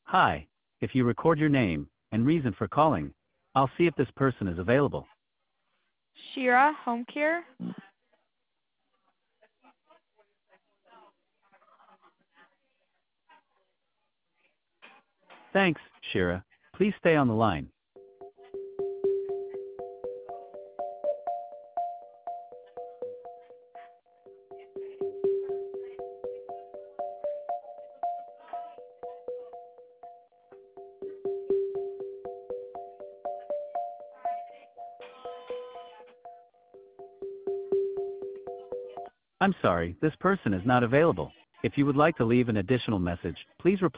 Hi, if you record your name and reason for calling, I'll see if this person is available. Shira Home Care. Thanks, Shira. Please stay on the line. I'm sorry, this person is not available. If you would like to leave an additional message, please reply.